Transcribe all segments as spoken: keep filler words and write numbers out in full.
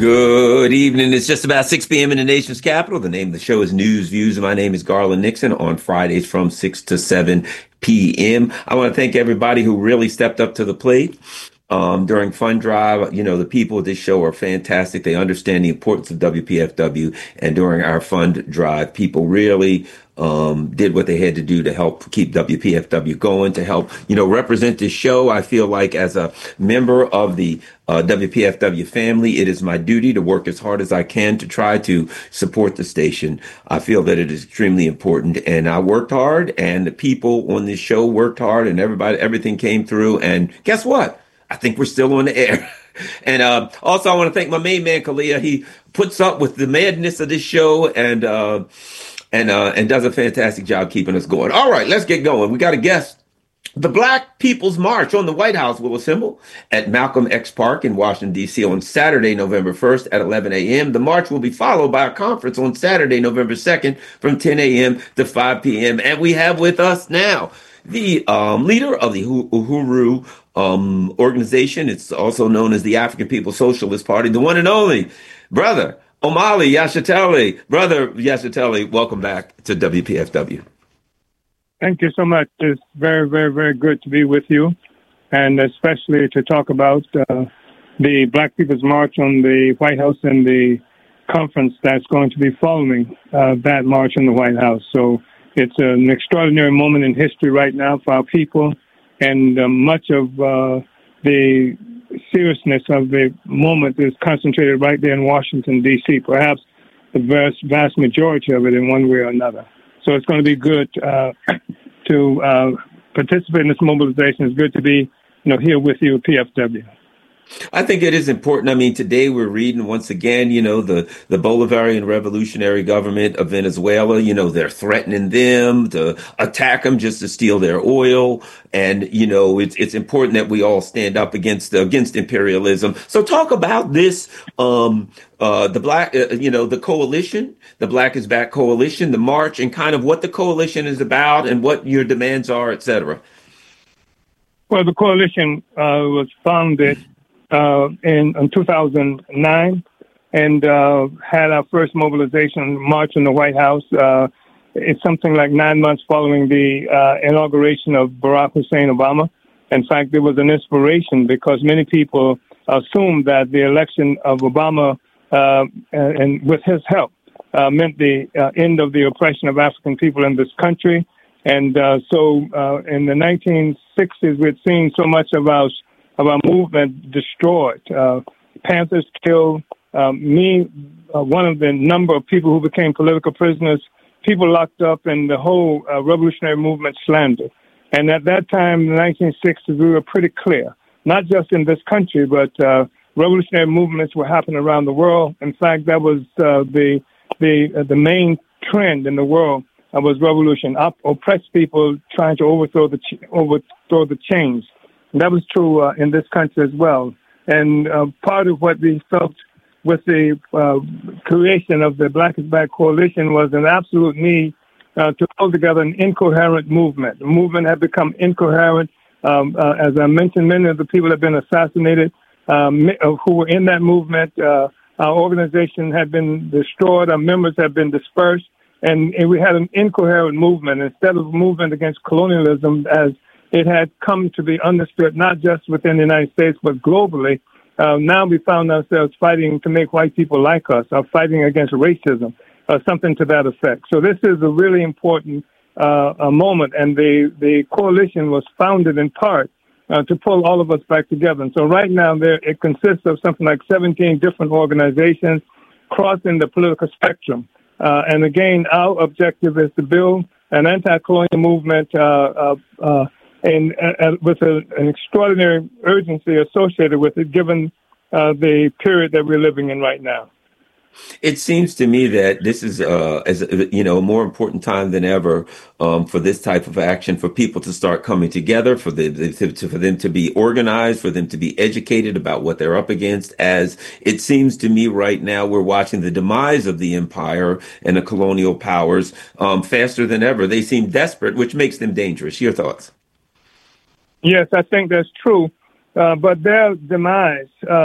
Good evening. It's just about six p.m. in the nation's capital. The name of the show is News Views. My name is Garland Nixon on Fridays from six to seven p.m. I want to thank everybody who really stepped up to the plate. Um, during Fund Drive, you know, the people of this show are fantastic. They understand the importance of W P F W. And during our Fund Drive, people really um, did what they had to do to help keep W P F W going, to help, you know, represent this show. I feel like as a member of the uh, W P F W family, it is my duty to work as hard as I can to try to support the station. I feel that it is extremely important. And I worked hard, and the people on this show worked hard, and everybody, everything came through. And guess what? I think we're still on the air. And uh, also, I want to thank my main man, Kalia. He puts up with the madness of this show and uh, and uh, and does a fantastic job keeping us going. All right, let's get going. We got a guest. The Black People's March on the White House will assemble at Malcolm X Park in Washington, D C on Saturday, November first at eleven a.m. The march will be followed by a conference on Saturday, November second from ten a.m. to five p.m. And we have with us now the um, leader of the Uhuru um, organization. It's also known as the African People's Socialist Party, the one and only Brother Omali Yeshitela. Brother Yeshitela, welcome back to W P F W. Thank you so much. It's very, very, very good to be with you, and especially to talk about uh, the Black People's March on the White House and the conference that's going to be following uh, that march in the White House. So it's an extraordinary moment in history right now for our people, and uh, much of uh, the seriousness of the moment is concentrated right there in Washington, D C, perhaps the vast, vast majority of it in one way or another. So it's going to be good uh, to uh, participate in this mobilization. It's good to be, you know, here with you at P F W. I think it is important. I mean, today we're reading once again, you know, the, the Bolivarian revolutionary government of Venezuela, you know, they're threatening them to attack them just to steal their oil. And, you know, it's it's important that we all stand up against against imperialism. So talk about this, um, uh, the black, uh, you know, the coalition, the Black is Back coalition, the march, and kind of what the coalition is about and what your demands are, et cetera. Well, the coalition uh, was founded Uh, in, in two thousand nine, and uh, had our first mobilization march in the White House. Uh, it's something like nine months following the uh, inauguration of Barack Hussein Obama. In fact, there was an inspiration because many people assumed that the election of Obama, uh, and, and with his help, uh, meant the uh, end of the oppression of African people in this country. And uh, so uh, in the nineteen sixties, we'd seen so much of our of our movement destroyed. Uh, Panthers killed um, me, uh, one of the number of people who became political prisoners, people locked up, and the whole uh, revolutionary movement slandered. And at that time, in the nineteen sixties, we were pretty clear, not just in this country, but uh, revolutionary movements were happening around the world. In fact, that was uh, the the uh, the main trend in the world uh, was revolution, Op- oppressed people trying to overthrow the ch- overthrow the chains. That was true uh, in this country as well. And uh, part of what we felt with the uh, creation of the Black is Back coalition was an absolute need uh, to hold together an incoherent movement. The movement had become incoherent. Um, uh, as I mentioned, many of the people have been assassinated um, who were in that movement. Uh, our organization had been destroyed. Our members have been dispersed. And, and we had an incoherent movement. Instead of a movement against colonialism, as it had come to be understood not just within the United States, but globally. Uh, now we found ourselves fighting to make white people like us, or fighting against racism, or something to that effect. So this is a really important uh, a moment, and the, the coalition was founded in part uh, to pull all of us back together. And so right now there it consists of something like seventeen different organizations crossing the political spectrum. Uh, and again, our objective is to build an anti-colonial movement uh, uh, uh, And uh, with a, an extraordinary urgency associated with it, given uh, the period that we're living in right now. It seems to me that this is, uh, as you know, a more important time than ever um, for this type of action, for people to start coming together, for them to, to, for them to be organized, for them to be educated about what they're up against. As it seems to me right now, we're watching the demise of the empire and the colonial powers um, faster than ever. They seem desperate, which makes them dangerous. Your thoughts? Yes, I think that's true. Uh, but their demise, uh,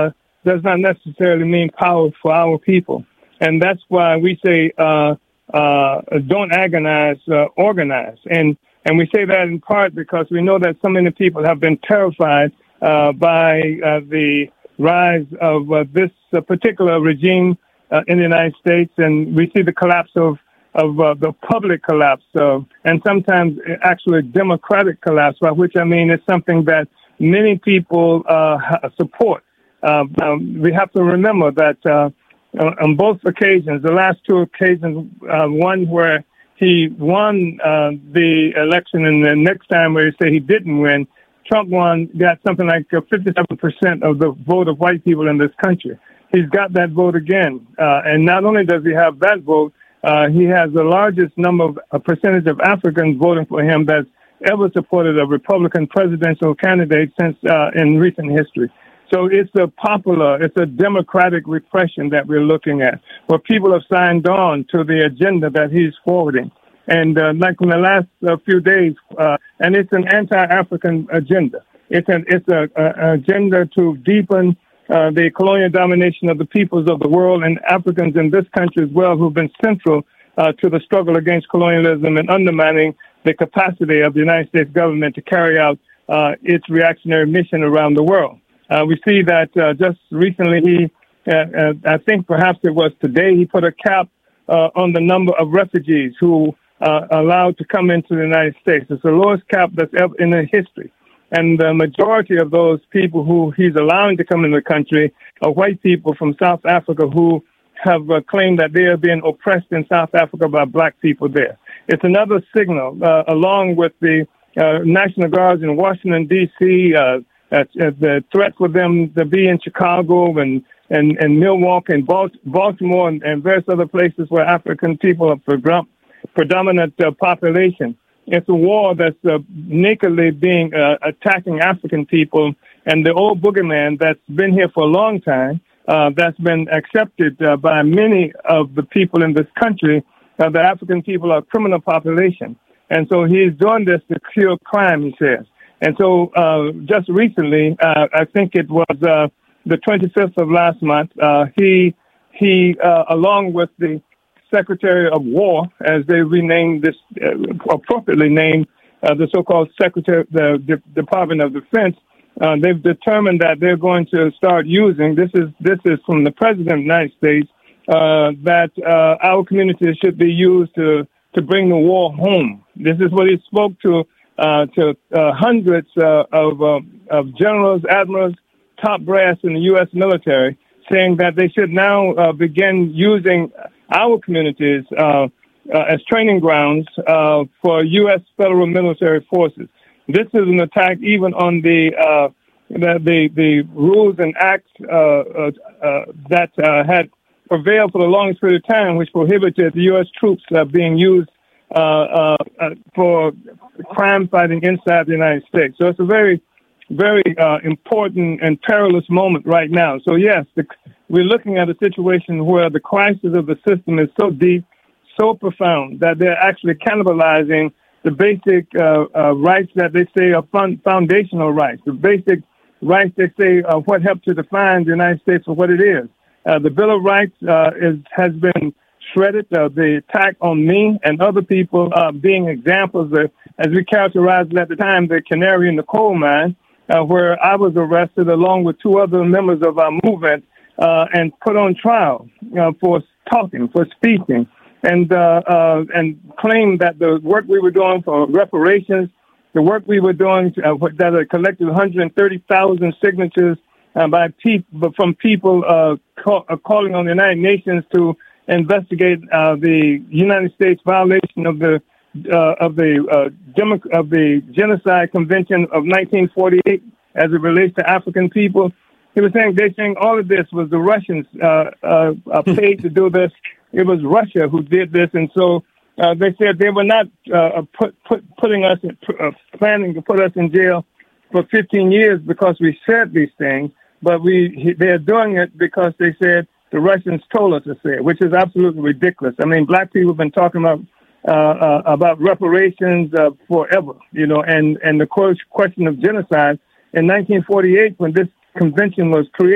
does not necessarily mean power for our people. And that's why we say, uh, uh, don't agonize, uh, organize. And, and we say that in part because we know that so many people have been terrified uh, by uh, the rise of uh, this uh, particular regime uh, in the United States. And we see the collapse of, of uh, the public collapse, uh, and sometimes actually democratic collapse, by which I mean it's something that many people uh, support. Uh, um, we have to remember that uh, on both occasions, the last two occasions, uh, one where he won uh, the election and the next time where he said he didn't win, Trump won, got something like fifty-seven percent of the vote of white people in this country. He's got that vote again. Uh, and not only does he have that vote, uh, he has the largest number of a percentage of Africans voting for him that's ever supported a Republican presidential candidate since uh, in recent history. So it's a popular, it's a democratic repression that we're looking at, where people have signed on to the agenda that he's forwarding. And uh, like in the last uh, few days, uh, and it's an anti-African agenda. It's an it's a, a agenda to deepen uh, the colonial domination of the peoples of the world and Africans in this country as well, who've been central uh, to the struggle against colonialism and undermining the capacity of the United States government to carry out uh, its reactionary mission around the world. Uh, we see that uh, just recently, he, uh, uh, I think perhaps it was today, he put a cap uh, on the number of refugees who uh, are allowed to come into the United States. It's the lowest cap that's ever in the history. And the majority of those people who he's allowing to come into the country are white people from South Africa who have uh, claimed that they are being oppressed in South Africa by black people there. It's another signal, uh, along with the uh, National Guards in Washington, D C, uh, uh, the threat for them to be in Chicago and, and, and Milwaukee and Baltimore and, and various other places where African people are predom- predominant uh, population. It's a war that's uh, nakedly being uh, attacking African people, and the old boogeyman that's been here for a long time, uh, that's been accepted uh, by many of the people in this country. Uh, the African people are a criminal population. And so he's doing this to cure crime, he says. And so uh, just recently, uh, I think it was uh, the twenty-fifth of last month, uh, he, he uh, along with the Secretary of War, as they renamed this, uh, appropriately named uh, the so-called Secretary, the D- Department of Defense, uh, they've determined that they're going to start using, this is, this is from the President of the United States, Uh, that uh, our community should be used to, to bring the war home. This is what he spoke to uh, to uh, hundreds uh, of, uh, of generals, admirals, top brass in the U S military, saying that they should now uh, begin using our communities uh, uh, as training grounds uh, for U S federal military forces. This is an attack even on the uh, the, the, the rules and acts uh, uh, uh, that uh, had prevailed for the longest period of time, which prohibited the U S troops uh, being used uh, uh, uh, for crime fighting inside the United States. So it's a very, very uh, important and perilous moment right now. So yes, the, we're looking at a situation where the crisis of the system is so deep, so profound, that they're actually cannibalizing the basic uh, uh, rights that they say are fun- foundational rights, the basic rights they say are what help to define the United States for what it is. Uh, the Bill of Rights uh, is, has been shredded. Uh, the attack on me and other people uh, being examples of, as we characterized it at the time, the canary in the coal mine, uh, where I was arrested along with two other members of our movement uh, and put on trial uh, for talking, for speaking, and uh, uh, and claimed that the work we were doing for reparations, the work we were doing uh, that had collected one hundred thirty thousand signatures Uh, by people from people uh, call, uh, calling on the United Nations to investigate uh, the United States violation of the uh, of the uh, Demo- of the Genocide Convention of nineteen forty-eight as it relates to African people. He was saying they're saying all of this was the Russians uh, uh, uh, paid to do this. It was Russia who did this, and so uh, they said they were not uh, put, put putting us in, uh, planning to put us in jail for fifteen years because we said these things. But we they're doing it because they said the Russians told us to say it, which is absolutely ridiculous. I mean, black people have been talking about uh, uh, about reparations uh, forever, you know, and, and the question of genocide. In nineteen forty-eight, when this convention was created,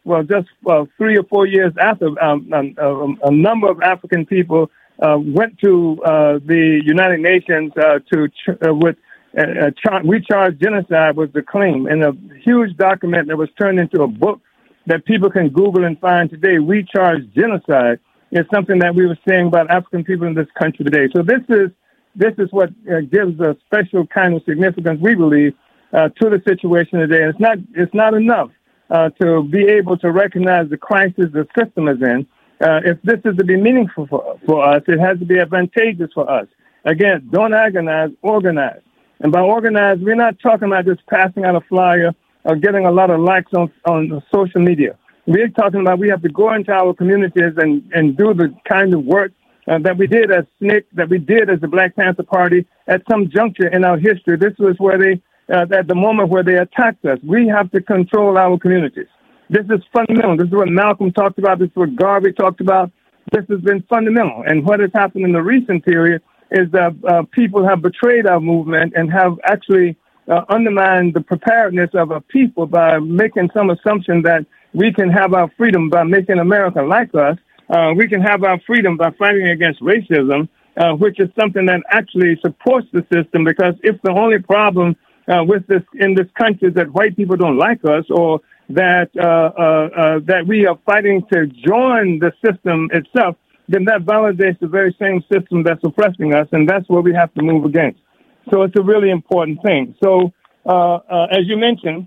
well, just uh, three or four years after, um, um, uh, a number of African people uh, went to uh, the United Nations uh, to ch- uh, with uh, char- we charged genocide was the claim, in a huge document that was turned into a book that people can Google and find today. We charge genocide is something that we were saying about African people in this country today. So this is this is what uh, gives a special kind of significance, we believe, uh, to the situation today. And it's not it's not enough uh, to be able to recognize the crisis the system is in. Uh, if this is to be meaningful for, for us, it has to be advantageous for us. Again, don't agonize, organize. And by organize, we're not talking about just passing out a flyer or getting a lot of likes on, on social media. We're talking about we have to go into our communities and, and do the kind of work uh, that we did as S N C C, that we did as the Black Panther Party at some juncture in our history. This was where they, uh, at the moment where they attacked us. We have to control our communities. This is fundamental. This is what Malcolm talked about. This is what Garvey talked about. This has been fundamental. And what has happened in the recent period is that uh, people have betrayed our movement and have actually uh, undermined the preparedness of our people by making some assumption that we can have our freedom by making America like us. Uh, we can have our freedom by fighting against racism, uh, which is something that actually supports the system, because if the only problem uh, with this in this country is that white people don't like us, or that uh, uh, uh, that we are fighting to join the system itself, then that validates the very same system that's oppressing us, and that's what we have to move against. So it's a really important thing. So uh, uh, as you mentioned,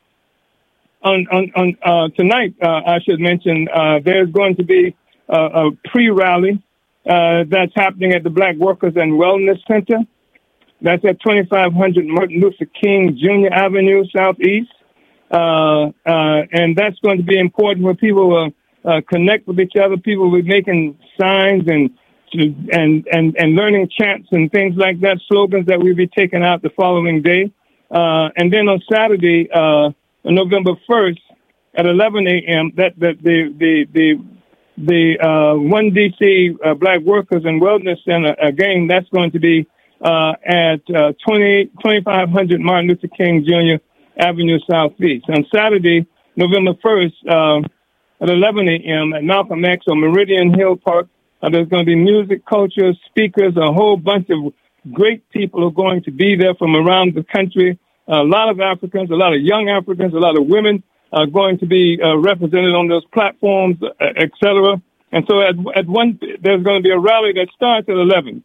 on, on, on uh, tonight, uh, I should mention, uh, there's going to be uh, a pre-rally uh, that's happening at the Black Workers and Wellness Center. That's at twenty-five hundred Martin Luther King Junior Avenue, Southeast. Uh, uh, and that's going to be important where people will uh, connect with each other. People will be making signs and and and and learning chants and things like that, slogans that we'll be taking out the following day. Uh, and then on Saturday, uh, November first at eleven a.m., that, that the the the the uh, one D C uh, Black Workers and Wellness Center, again, that's going to be uh, at uh, twenty-five hundred Martin Luther King Junior Avenue Southeast. On Saturday, November first, uh, at eleven a.m. at Malcolm X or Meridian Hill Park, uh, there's going to be music, culture, speakers, a whole bunch of great people are going to be there from around the country. A lot of Africans, a lot of young Africans, a lot of women are going to be uh, represented on those platforms, et cetera. And so at, at one, there's going to be a rally that starts at eleven.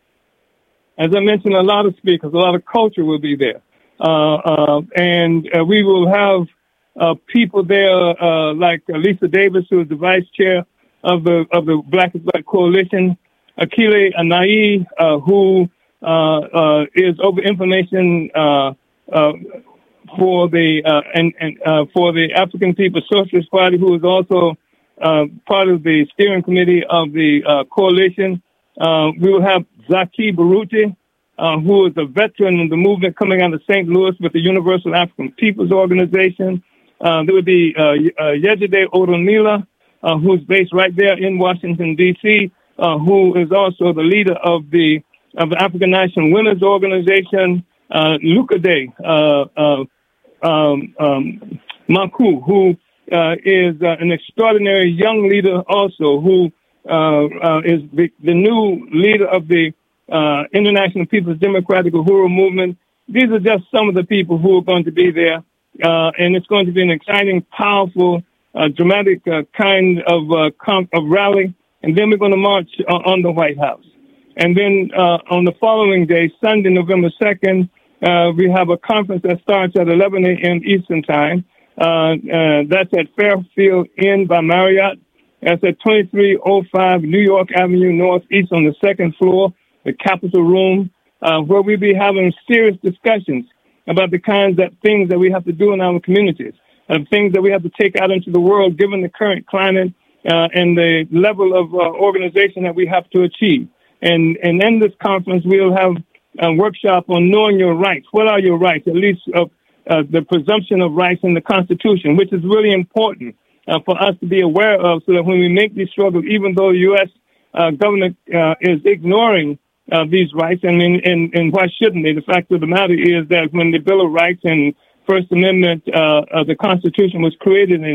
As I mentioned, a lot of speakers, a lot of culture will be there. Uh, uh, and uh, we will have uh, people there uh, like Lisa Davis, who is the vice chair of the of the Black is Black Coalition, Akile Anai, uh, who uh, uh, is over information uh, uh, for the uh, and, and uh, for the African People's Socialist Party, who is also uh, part of the steering committee of the uh, coalition. Uh, we will have Zaki Baruti, Uh, who is a veteran in the movement coming out of Saint Louis with the Universal African Peoples Organization. Uh, there would be uh, uh, Yejide Odonila, uh, who's based right there in Washington, D C, uh, who is also the leader of the of the African National Women's Organization. Uh, Luka Day, uh, uh, um, um, Maku, who uh, is uh, an extraordinary young leader also, who uh, uh, is the, the new leader of the Uh, International People's Democratic Uhuru Movement. These are just some of the people who are going to be there. Uh, and it's going to be an exciting, powerful, uh, dramatic uh, kind of, uh, comp- of rally. And then we're going to march uh, on the White House. And then uh, on the following day, Sunday, November second, uh, we have a conference that starts at eleven a.m. Eastern Time. Uh, uh, that's at Fairfield Inn by Marriott. That's at twenty-three oh five New York Avenue Northeast on the second floor, the Capitol Room, uh, where we'll be having serious discussions about the kinds of things that we have to do in our communities, uh, things that we have to take out into the world, given the current climate uh, and the level of uh, organization that we have to achieve. And, and in this conference, we'll have a workshop on knowing your rights. What are your rights? At least uh, uh, the presumption of rights in the Constitution, which is really important uh, for us to be aware of, so that when we make these struggles, even though the U S uh, government uh, is ignoring Uh, these rights, and, and and why shouldn't they? The fact of the matter is that when the Bill of Rights and First Amendment uh, of the Constitution was created in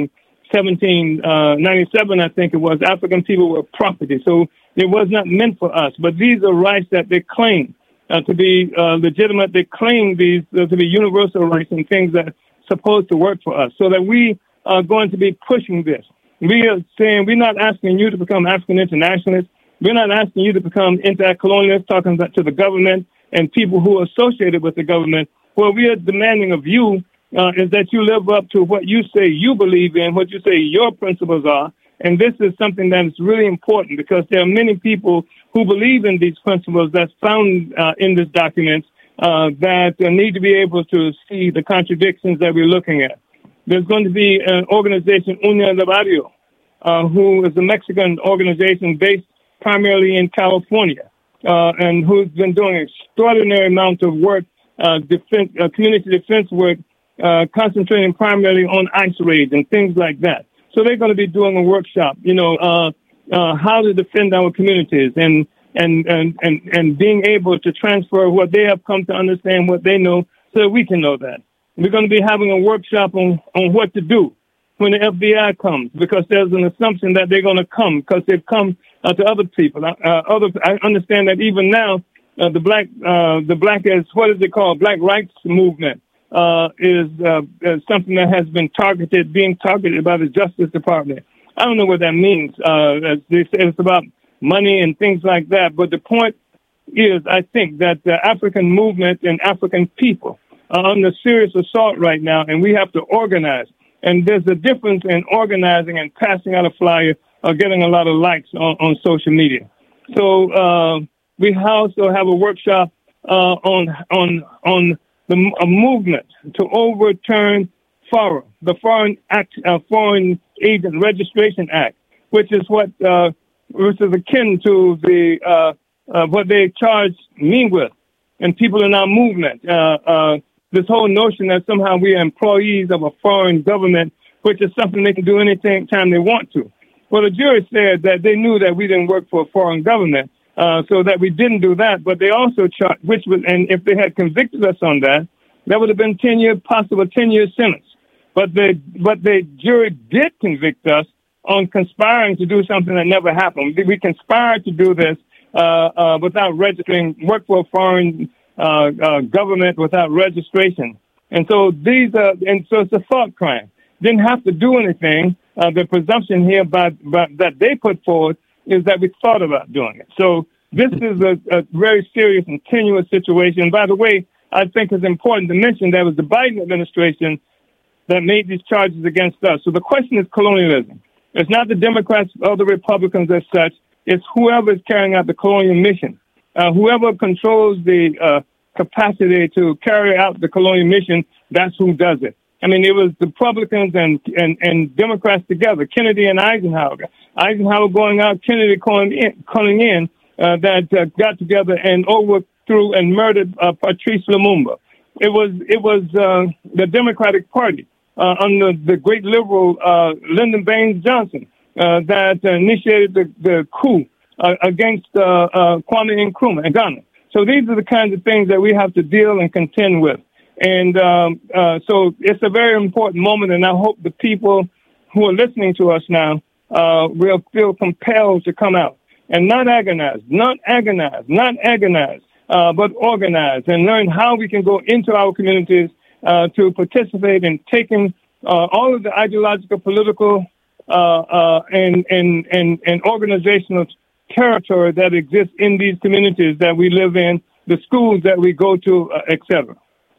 seventeen ninety-seven, I think it was, African people were property. So it was not meant for us. But these are rights that they claim uh, to be uh, legitimate. They claim these uh, to be universal rights and things that are supposed to work for us, so that we are going to be pushing this. We are saying we're not asking you to become African internationalists. We're not asking you to become anti-colonialists, talking to the government and people who are associated with the government. What we are demanding of you uh, is that you live up to what you say you believe in, what you say your principles are. And this is something that is really important, because there are many people who believe in these principles that's found uh, in this document uh, that uh, need to be able to see the contradictions that we're looking at. There's going to be an organization, Unión del Barrio, uh, who is a Mexican organization based primarily in California, uh, and who's been doing an extraordinary amount of work, uh, defense, uh, community defense work, uh, concentrating primarily on ICE raids and things like that. So they're going to be doing a workshop, you know, uh, uh, how to defend our communities and, and, and, and, and being able to transfer what they have come to understand, what they know, so that we can know that. We're going to be having a workshop on, on what to do when the F B I comes, because there's an assumption that they're going to come because they've come uh, to other people. Uh, other, I understand that even now, uh, the black, uh, the black is, what is it called? Black rights movement uh, is, uh, is something that has been targeted, being targeted by the Justice Department. I don't know what that means. Uh, as they say, it's about money and things like that. But the point is, I think that the African movement and African people are under serious assault right now, and we have to organize. And there's a difference in organizing and passing out a flyer or getting a lot of likes on, on social media. So uh, we also have a workshop uh, on on on the a movement to overturn FARA, the Foreign Act, uh, Foreign Agent Registration Act, which is what uh, which is akin to the uh, uh, what they charge me with, and people in our movement. Uh, uh, This whole notion that somehow we are employees of a foreign government, which is something they can do anything time they want to. Well, the jury said that they knew that we didn't work for a foreign government, uh, so that we didn't do that. But they also charged, which was, and if they had convicted us on that, that would have been ten year, possible ten year sentence. But the but the jury did convict us on conspiring to do something that never happened. We conspired to do this uh, uh, without registering, work for a foreign Uh, uh, government without registration. And so these are, and so it's a thought crime. Didn't have to do anything. Uh, the presumption here by, by, that they put forward is that we thought about doing it. So this is a, a very serious and tenuous situation. And by the way, I think it's important to mention that it was the Biden administration that made these charges against us. So the question is colonialism. It's not the Democrats or the Republicans as such. It's whoever is carrying out the colonial mission. Uh, whoever controls the uh, capacity to carry out the colonial mission, that's who does it. I mean, it was the Republicans and, and, and Democrats together, Kennedy and Eisenhower. Eisenhower going out, Kennedy calling in, calling in uh, that uh, got together and overthrew and murdered uh, Patrice Lumumba. It was it was uh, the Democratic Party uh, under the great liberal uh, Lyndon Baines Johnson uh, that initiated the, the coup Uh, against uh, uh, Kwame Nkrumah in Ghana. So these are the kinds of things that we have to deal and contend with. And um, uh, so it's a very important moment, and I hope the people who are listening to us now uh, will feel compelled to come out and not agonize, not agonize, not agonize, uh, but organize and learn how we can go into our communities uh, to participate in taking uh, all of the ideological, political, uh, uh, and, and, and, and organizational territory that exists in these communities that we live in, the schools that we go to, uh, et cetera.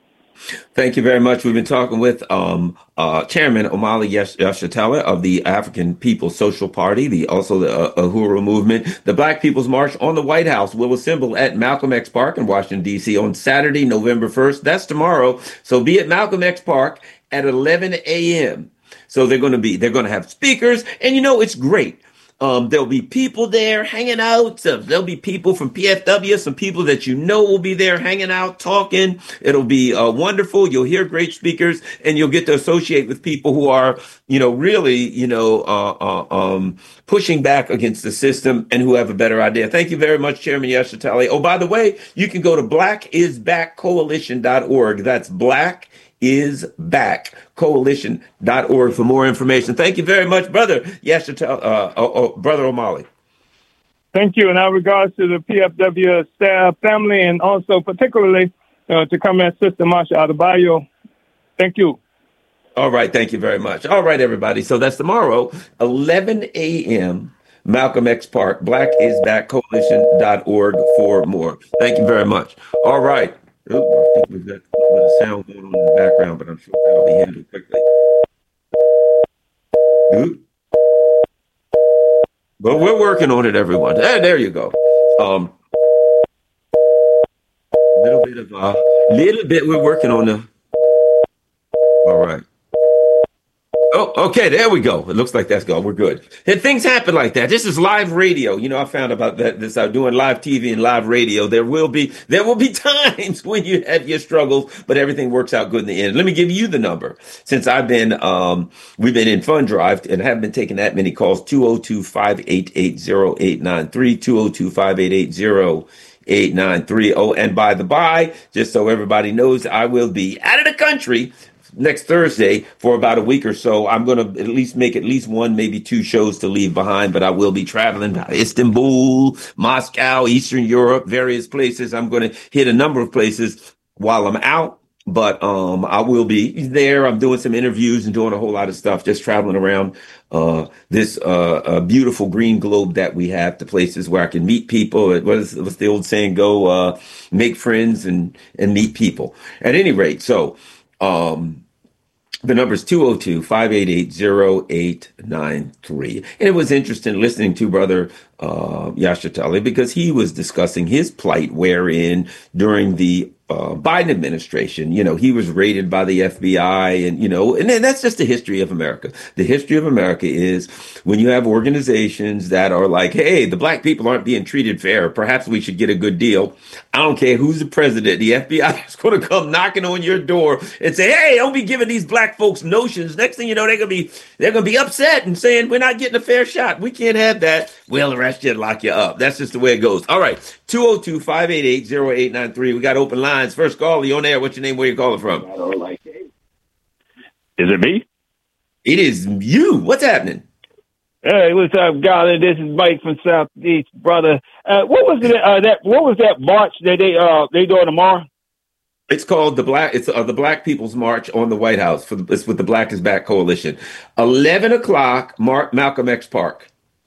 Thank you very much. We've been talking with um, uh, Chairman Omali Yeshitela of the African People's Social Party, the also the uh, Uhuru Movement. The Black People's March on the White House will assemble at Malcolm X Park in Washington, D C on Saturday, November first. That's tomorrow. So be at Malcolm X Park at eleven a.m. So they're going to be, they're going to have speakers, and you know, it's great. Um, there'll be people there hanging out. So there'll be people from P F W, some people that you know will be there hanging out, talking. It'll be uh, wonderful. You'll hear great speakers, and you'll get to associate with people who are, you know, really, you know, uh, uh, um, pushing back against the system and who have a better idea. Thank you very much, Chairman Yeshitela. Oh, by the way, you can go to black is back coalition dot org. That's black is Back Coalition dot org for more information. Thank you very much, brother. Yes, uh, uh, uh, brother O'Malley. Thank you. And our regards to the P F W staff, family, and also particularly uh, to Comrade Sister Marsha Adebayo. Thank you. All right. Thank you very much. All right, everybody. So that's tomorrow, eleven a.m., Malcolm X Park, Black is Back Coalition dot org for more. Thank you very much. All right. Ooh, I think we've got a little bit of sound going on in the background, but I'm sure that'll be handled quickly. Ooh. But we're working on it, everyone. Hey, there you go. Um, a little bit of a uh, little bit. We're working on the. All right. Oh, okay. There we go. It looks like that's gone. We're good. And things happen like that. This is live radio. You know, I found about that. This uh, doing live T V and live radio. There will be there will be times when you have your struggles, but everything works out good in the end. Let me give you the number. Since I've been, um, we've been in Fund Drive and haven't been taking that many calls. two oh two, five eight eight, oh eight nine three, two oh two, five eight eight, oh eight nine three. Oh, and by the by, just so everybody knows, I will be out of the country next Thursday for about a week or so. I'm going to at least make at least one, maybe two shows to leave behind, but I will be traveling to Istanbul, Moscow, Eastern Europe, various places. I'm going to hit a number of places while I'm out, but um, I will be there. I'm doing some interviews and doing a whole lot of stuff, just traveling around uh, this uh, uh, beautiful green globe that we have to places where I can meet people. What is, what's the old saying go? Uh, make friends and, and meet people. At any rate, so Um, the number is two oh two, five eight eight, oh eight nine three. And it was interesting listening to Brother uh, Yashitali because he was discussing his plight wherein during the uh, Biden administration, you know, he was raided by the F B I and, you know, and then that's just the history of America. The history of America is when you have organizations that are like, hey, the black people aren't being treated fair. Perhaps we should get a good deal. I don't care who's the president. The F B I is going to come knocking on your door and say, hey, don't be giving these black folks notions. Next thing you know, they're going to be, they're going to be upset and saying, we're not getting a fair shot. We can't have that. Well, the rest should lock you up. That's just the way it goes. All right. two oh two, five eight eight, oh eight nine three. We got open lines. First call, you on air. What's your name? Where you calling from? Is it me? It is you. What's happening? Hey, what's up, Garland? This is Mike from Southeast, brother. Uh, what was it? Uh, that what was that march that they uh they doing tomorrow? It's called the Black. It's uh, the Black People's March on the White House. For the, it's with the Black is Back Coalition. Eleven o'clock, Mark, Malcolm X Park.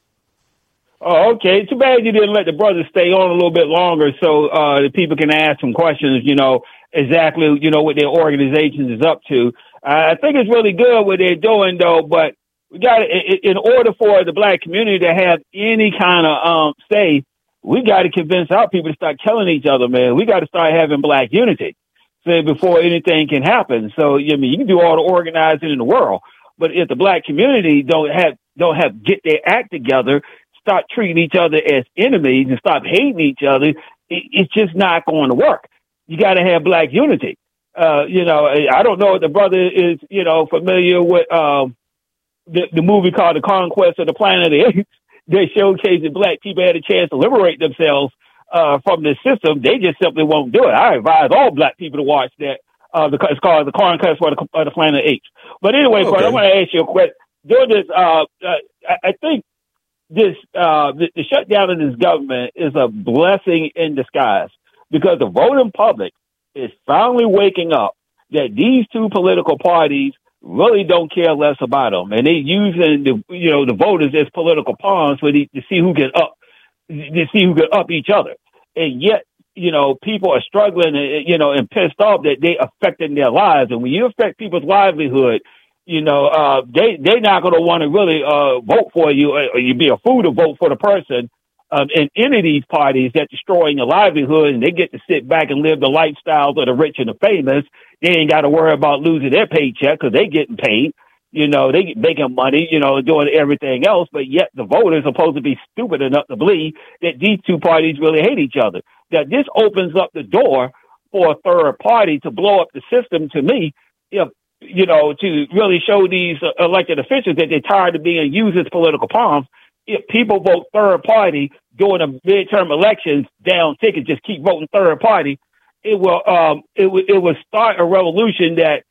Oh, okay. Too bad you didn't let the brothers stay on a little bit longer so uh, the people can ask some questions, you know, exactly, you know, what their organization is up to. Uh, I think it's really good what they're doing, though, but we got to, in order for the black community to have any kind of um, say, we got to convince our people to start killing each other, man. We got to start having black unity so before anything can happen. So, I mean, you can do all the organizing in the world, but if the black community don't have, don't have, get their act together, start treating each other as enemies and stop hating each other, it, it's just not going to work. You got to have black unity. Uh, you know, I don't know if the brother is, you know, familiar with um, the, the movie called The Conquest of the Planet of the Apes. They showcase that black people had a chance to liberate themselves uh, from the system. They just simply won't do it. I advise all black people to watch that. Uh, the, it's called The Conquest of the, of the Planet of the Apes. But anyway, okay. Brother, I want to ask you a question. During this, uh, uh, I, I think, This uh, the, the shutdown of this government is a blessing in disguise because the voting public is finally waking up that these two political parties really don't care less about them, and they using the you know the voters as political pawns for the, to see who can up to see who can up each other, and yet you know people are struggling you know and pissed off that they affecting their lives, and when you affect people's livelihood. You know, uh, they, they're not going to want to really uh, vote for you or you'd be a fool to vote for the person um, in any of these parties that destroying your livelihood and they get to sit back and live the lifestyles of the rich and the famous. They ain't got to worry about losing their paycheck because they getting paid. You know, they making money, you know, doing everything else. But yet the voters are supposed to be stupid enough to believe that these two parties really hate each other. That this opens up the door for a third party to blow up the system to me. If you know, to really show these uh, elected officials that they're tired of being used as political pawns. If people vote third party during the midterm elections down ticket, just keep voting third party, it will um, it will it will start a revolution that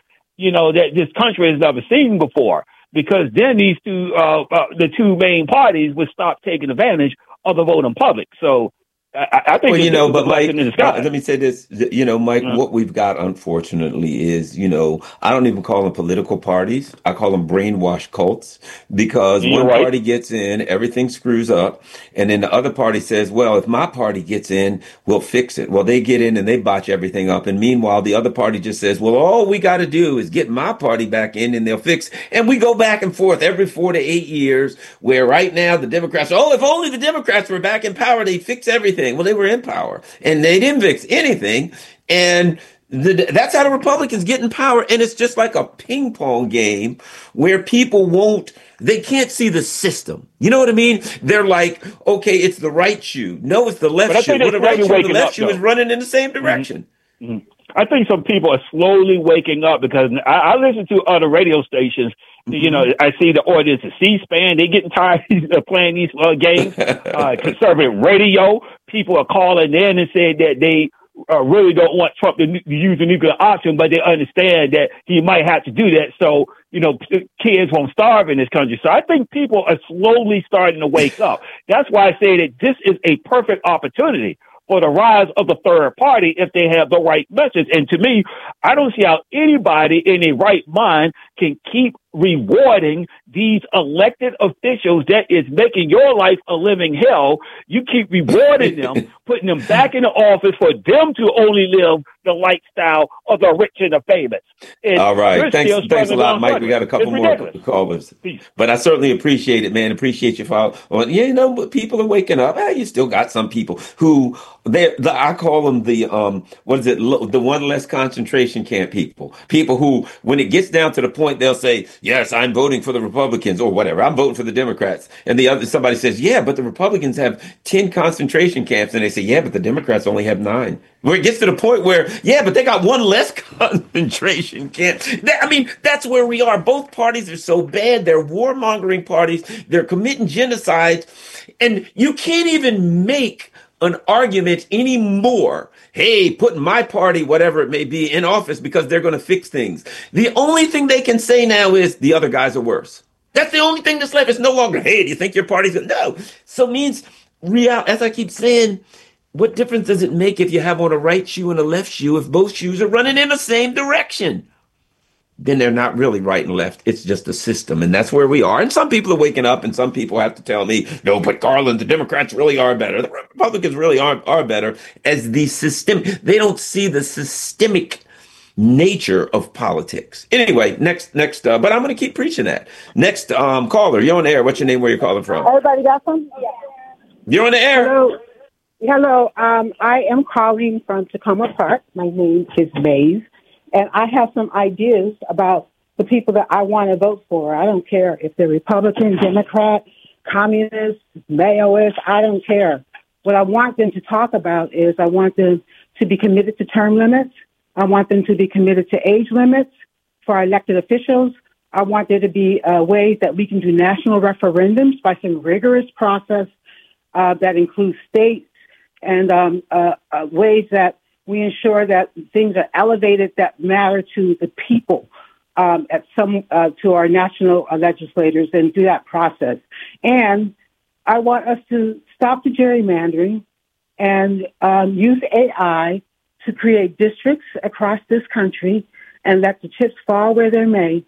you know, that this country has never seen before. Because then these two, uh, uh, the two main parties would stop taking advantage of the voting public. So I, I think well, you know, but Mike, uh, let me say this. You know, Mike, uh-huh. what we've got, unfortunately, is, you know, I don't even call them political parties. I call them brainwash cults, because You're one right. party gets in, everything screws up. And then the other party says, well, if my party gets in, we'll fix it. Well, they get in and they botch everything up. And meanwhile, the other party just says, well, all we got to do is get my party back in and they'll fix. And we go back and forth every four to eight years, where right now the Democrats, oh, if only the Democrats were back in power, they'd fix everything. Well, they were in power and they didn't fix anything. And the, that's how the Republicans get in power. And it's just like a ping pong game where people won't, they can't see the system. You know what I mean? They're like, okay, it's the right shoe. No, it's the left shoe. Well, the right shoe and the left up, shoe though. is running in the same direction. Mm-hmm. Mm-hmm. I think some people are slowly waking up, because I, I listen to other radio stations. Mm-hmm. You know, I see the audience of C-SPAN. They're getting tired of playing these uh, games. uh, conservative radio, people are calling in and saying that they uh, really don't want Trump to, to use the nuclear option, but they understand that he might have to do that. So, you know, kids won't starve in this country. So I think people are slowly starting to wake up. That's why I say that this is a perfect opportunity for the rise of the third party if they have the right message. And to me, I don't see how anybody in a right mind can keep rewarding these elected officials that is making your life a living hell. You keep rewarding them, putting them back in the office for them to only live the lifestyle of the rich and the famous. And all right. Thanks, thanks a lot, Mike. We got a couple more callers. Peace. But I certainly appreciate it, man. Appreciate your follow. Well, yeah, you know, people are waking up. Hey, you still got some people who they the, I call them the um what is it the one less concentration camp people. People who, when it gets down to the point, they'll say, yes, I'm voting for the Republicans or whatever. I'm voting for the Democrats. And the other somebody says, yeah, but the Republicans have ten concentration camps. And they say, yeah, but the Democrats only have nine. Where it gets to the point where, yeah, but they got one less concentration camp. I mean, that's where we are. Both parties are so bad. They're warmongering parties. They're committing genocide. And you can't even make an argument anymore. Hey, putting my party, whatever it may be, in office because they're going to fix things. The only thing they can say now is the other guys are worse. That's the only thing that's left. It's no longer, hey, do you think your party's good? No. So it means real, as I keep saying, what difference does it make if you have on a right shoe and a left shoe if both shoes are running in the same direction? Then they're not really right and left. It's just a system. And that's where we are. And some people are waking up and some people have to tell me, no, but Garland, the Democrats really are better. The Republicans really are, are better as the system. They don't see the systemic nature of politics. Anyway, next, next, uh, but I'm going to keep preaching that. Next um, caller, you're on the air. What's your name? Where you're calling from? Everybody got some? You're on the air. Hello. Hello. Um, I am calling from Tacoma Park. My name is Maeve. And I have some ideas about the people that I want to vote for. I don't care if they're Republican, Democrat, Communist, Maoist. I don't care. What I want them to talk about is I want them to be committed to term limits. I want them to be committed to age limits for our elected officials. I want there to be uh, ways that we can do national referendums by some rigorous process uh, that includes states and um, uh, uh, ways that we ensure that things are elevated that matter to the people um, at some uh, to our national uh, legislators and do that process. And I want us to stop the gerrymandering and um, use A I to create districts across this country and let the chips fall where they may.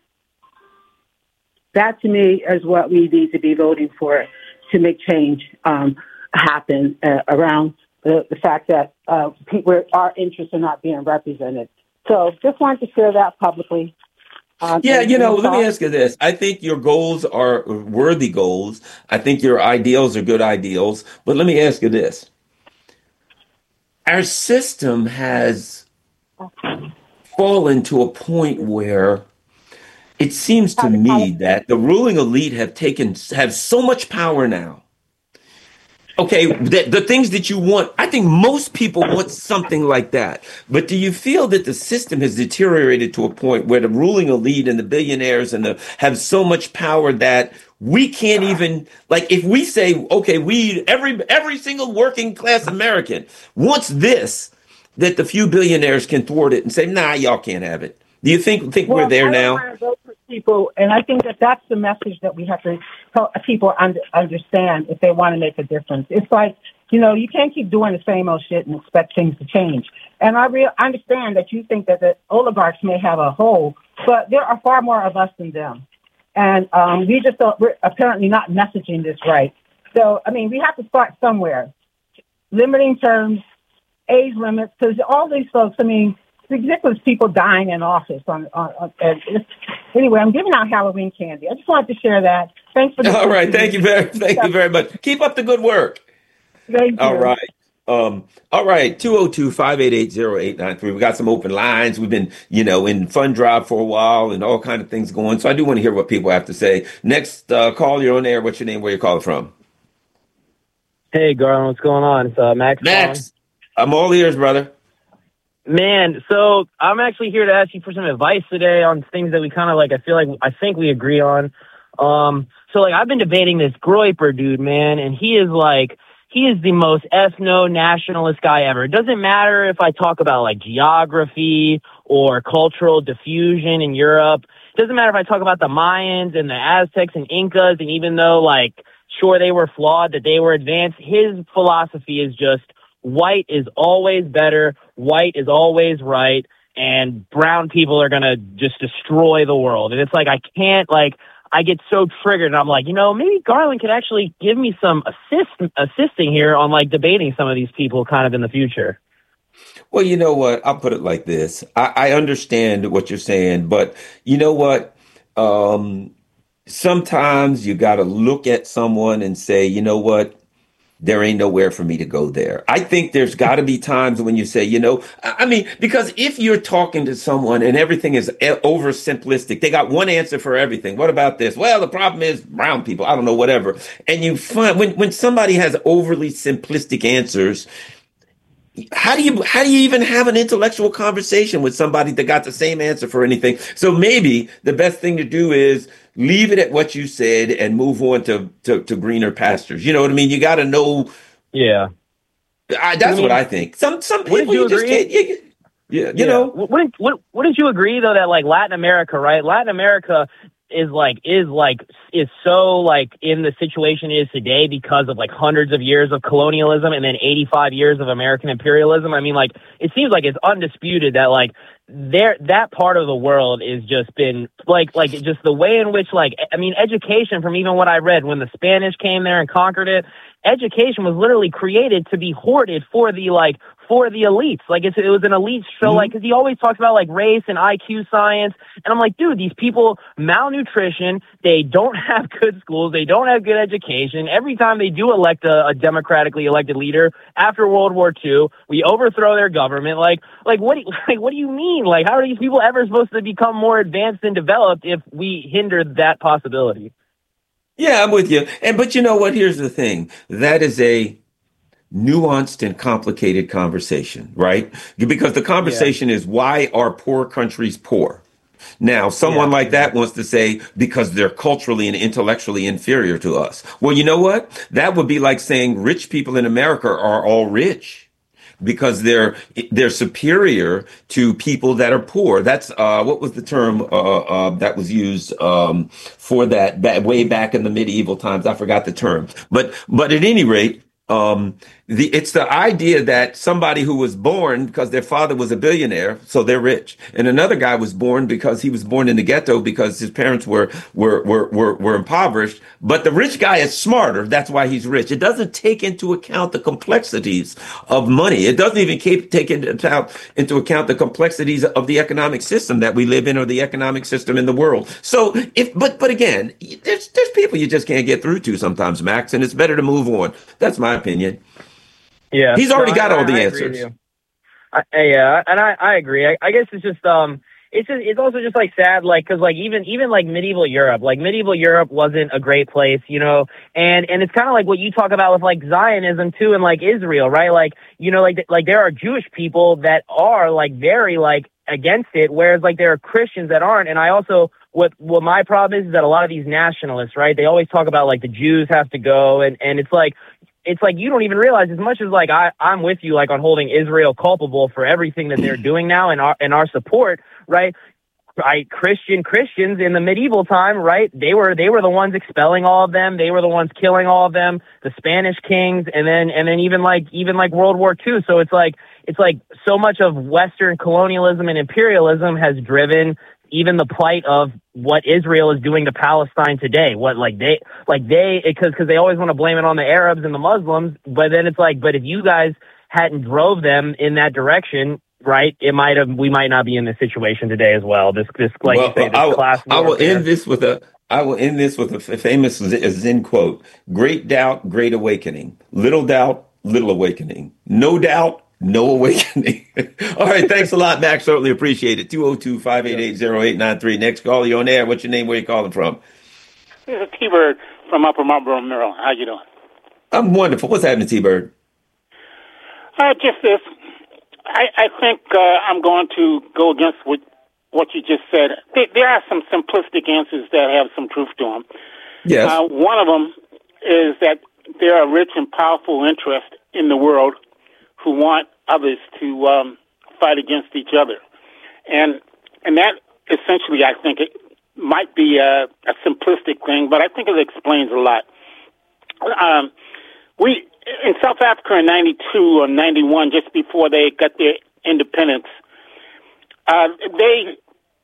That, to me, is what we need to be voting for to make change um, happen uh, around The, the fact that uh, people, our interests are not being represented. So just wanted to share that publicly. Um, yeah, you know, let me ask you this. I think your goals are worthy goals. I think your ideals are good ideals. But let me ask you this. Our system has fallen to a point where it seems to me that the ruling elite have taken, have so much power now. Okay, the, the things that you want, I think most people want something like that. But do you feel that the system has deteriorated to a point where the ruling elite and the billionaires and the have so much power that we can't even, like, if we say, okay, we every every single working class American wants this, that the few billionaires can thwart it and say, nah, y'all can't have it. Do you think think well, we're there I don't now? want to vote for people, and I think that that's the message that we have to help people under, understand if they want to make a difference. It's like, you know, you can't keep doing the same old shit and expect things to change. And I re- understand that you think that the oligarchs may have a hole, but there are far more of us than them. And um, we just don't, we're apparently not messaging this right. So, I mean, we have to start somewhere. Limiting terms, age limits, because all these folks, I mean, ridiculous people dying in office. On, on, on and it's, anyway, I'm giving out Halloween candy. I just wanted to share that. Thanks for the All right, thank you very, thank you very much. Keep up the good work. Thank you. All right. Um, all right, two oh two, five eight eight, oh eight nine three. We got some open lines. We've been, you know, in fund drive for a while and all kind of things going. So I do want to hear what people have to say. Next uh, call, you're on air. What's your name? Where you calling from? Hey, Garland, what's going on? It's uh, Max. Max, calling. I'm all ears, brother. Man, so I'm actually here to ask you for some advice today on things that we kind of like, I feel like, I think we agree on. Um, so like, I've been debating this Groyper dude, man, and he is like, he is the most ethno-nationalist guy ever. It doesn't matter if I talk about like geography or cultural diffusion in Europe. It doesn't matter if I talk about the Mayans and the Aztecs and Incas, and even though like, sure, they were flawed, that they were advanced, his philosophy is just, white is always better, white is always right, and brown people are going to just destroy the world. And it's like, I can't, like, I get so triggered, and I'm like, you know, maybe Garland could actually give me some assist, assisting here on, like, debating some of these people kind of in the future. Well, you know what? I'll put it like this. I, I understand what you're saying, but you know what? Um, sometimes you got to look at someone and say, you know what? There ain't nowhere for me to go there. I think there's got to be times when you say, you know, I mean, because if you're talking to someone and everything is oversimplistic, they got one answer for everything. What about this? Well, the problem is brown people. I don't know, whatever. And you find when, when somebody has overly simplistic answers, how do you how do you even have an intellectual conversation with somebody that got the same answer for anything? So maybe the best thing to do is leave it at what you said and move on to to, to greener pastures. You know what I mean? You got to know. Yeah, I, that's I mean, what I think. Some some people you, you just can't. You, yeah, you yeah. know. Wouldn't, wouldn't wouldn't you agree though that like Latin America, right? Latin America is like is like is so like in the situation it is today because of like hundreds of years of colonialism and then eighty-five years of American imperialism. I mean, like it seems like it's undisputed that like there that part of the world is just been like like just the way in which like I mean education, from even what I read when the Spanish came there and conquered it, education was literally created to be hoarded for the like for the elites. Like it's, it was an elite show, mm-hmm. like, cause he always talks about like race and I Q science. And I'm like, dude, these people, malnutrition, they don't have good schools. They don't have good education. Every time they do elect a, a democratically elected leader after World War Two, we overthrow their government. Like, like what, do you, like, what do you mean? Like, how are these people ever supposed to become more advanced and developed if we hinder that possibility? Yeah, I'm with you. And, but you know what? Here's the thing. That is a nuanced and complicated conversation, right? Because the conversation yeah. is, why are poor countries poor? Now, someone yeah, like that yeah. wants to say, because they're culturally and intellectually inferior to us. Well, you know what? That would be like saying rich people in America are all rich because they're they're superior to people that are poor. That's uh, what was the term uh, uh, that was used um, for that back, way back in the medieval times? I forgot the term. But but at any rate, Um, the, it's the idea that somebody who was born because their father was a billionaire, so they're rich. And another guy was born because he was born in the ghetto because his parents were, were, were, were, were impoverished. But the rich guy is smarter. That's why he's rich. It doesn't take into account the complexities of money. It doesn't even keep, take into account, into account the complexities of the economic system that we live in or the economic system in the world. So if, but, but again, there's, there's people you just can't get through to sometimes, Max, and it's better to move on. That's my opinion. Yeah, he's already no, got I, all the I answers. I, yeah, and I, I agree. I, I guess it's just um, it's just, it's also just like sad, like because like even even like medieval Europe, like medieval Europe wasn't a great place, you know, and and it's kind of like what you talk about with like Zionism too, and like Israel, right? Like you know, like like there are Jewish people that are like very like against it, whereas like there are Christians that aren't. And I also what what my problem is is that a lot of these nationalists, right? They always talk about like the Jews have to go, and and it's like. It's like you don't even realize, as much as like I, I'm with you like on holding Israel culpable for everything that they're doing now and our and our support, right? right, Christian Christians in the medieval time, right? They were they were the ones expelling all of them. They were the ones killing all of them. The Spanish kings, and then and then even like even like World War Two. So it's like it's like so much of Western colonialism and imperialism has driven even the plight of what Israel is doing to Palestine today. What like they like they because because they always want to blame it on the Arabs and the Muslims, but then it's like, but if you guys hadn't drove them in that direction, right, it might have we might not be in this situation today as well. This this like Well, you say, this I will, class I will warfare. end this with a I will end this with a f- famous Z- Zen quote: "Great doubt, great awakening. Little doubt, little awakening. No doubt, no awakening." All right, thanks a lot, Max. Certainly appreciate it. two oh two, five eight eight, oh eight nine three. Next call, you on air. What's your name? Where you calling from? This is T-Bird from Upper Marlboro, Maryland. How you doing? I'm wonderful. What's happening, T-Bird? Uh, just this. I, I think uh, I'm going to go against what, what you just said. There, there are some simplistic answers that have some truth to them. Yes. Uh, one of them is that there are rich and powerful interests in the world who want others to um, fight against each other. And and that essentially, I think, it might be a, a simplistic thing, but I think it explains a lot. Um, we in South Africa in ninety-two or ninety-one, just before they got their independence, uh, they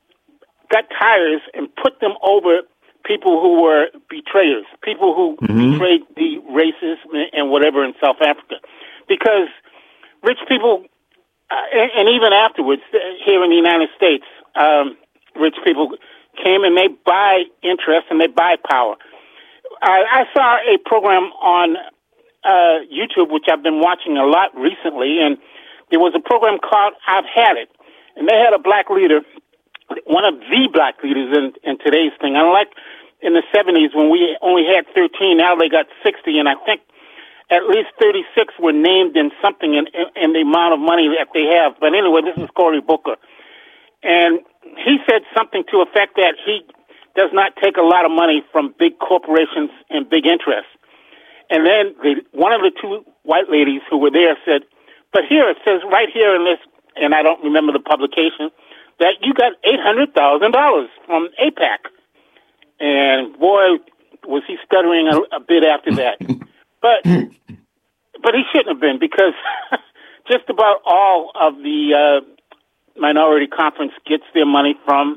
got tires and put them over people who were betrayers, people who mm-hmm. betrayed the races and whatever in South Africa. Because rich people, uh, and, and even afterwards, here in the United States, um, rich people came and they buy interest and they buy power. I, I saw a program on uh, YouTube, which I've been watching a lot recently, and there was a program called I've Had It. And they had a black leader, one of the black leaders in, in today's thing. Unlike in the seventies when we only had thirteen, now they got sixty, and I think at least thirty-six were named in something in, in, in the amount of money that they have. But anyway, this is Cory Booker. And he said something to the effect that he does not take a lot of money from big corporations and big interests. And then the, one of the two white ladies who were there said, but here it says right here in this, and I don't remember the publication, that you got eight hundred thousand dollars from AIPAC. And boy, was he stuttering a, a bit after that. But but he shouldn't have been, because just about all of the uh, Minority Conference gets their money from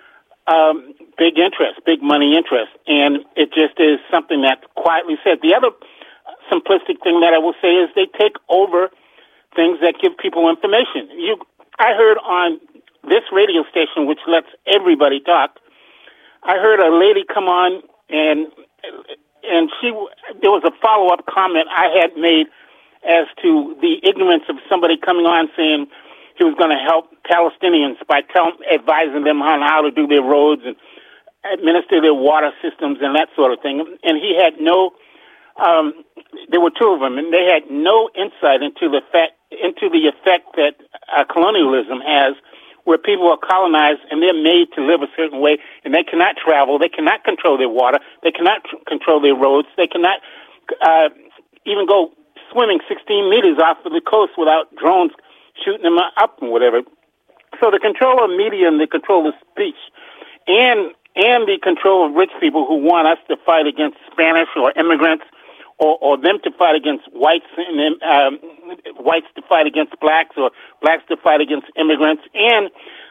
um, big interest, big money interest. And it just is something that's quietly said. The other simplistic thing that I will say is they take over things that give people information. You, I heard on this radio station, which lets everybody talk, I heard a lady come on, and and she there was a follow-up comment I had made as to the ignorance of somebody coming on saying he was going to help Palestinians by tell, advising them on how to do their roads and administer their water systems and that sort of thing. And he had no, um, there were two of them, and they had no insight into the fact, into the effect that uh, colonialism has, where people are colonized and they're made to live a certain way, and they cannot travel, they cannot control their water, they cannot tr- control their roads, they cannot uh, even go swimming sixteen meters off of the coast without drones shooting them up and whatever. So the control of media and the control of speech and and the control of rich people who want us to fight against Spanish or immigrants, or, or them to fight against whites, and um, whites to fight against blacks, or blacks to fight against immigrants, and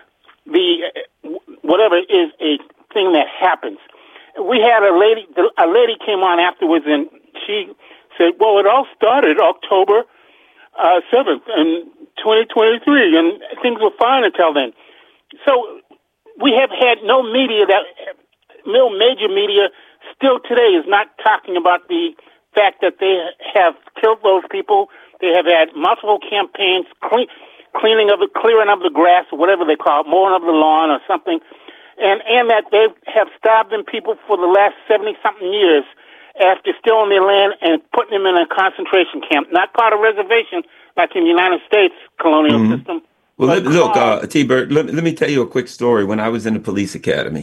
the whatever is a thing that happens. We had a lady, a lady came on afterwards, and she said, "Well, it all started October uh, seventh in twenty twenty-three, and things were fine until then." So we have had no media that, no major media still today is not talking about the fact that they have killed those people. They have had multiple campaigns, clean, cleaning of the, clearing of the grass, or whatever they call it, mowing of the lawn or something, and and that they have starved them people for the last seventy something years after stealing their land and putting them in a concentration camp, not part of reservation like in the United States colonial mm-hmm. system. Well, let, look, uh, T-Bird, let, let me tell you a quick story. When I was in the police academy,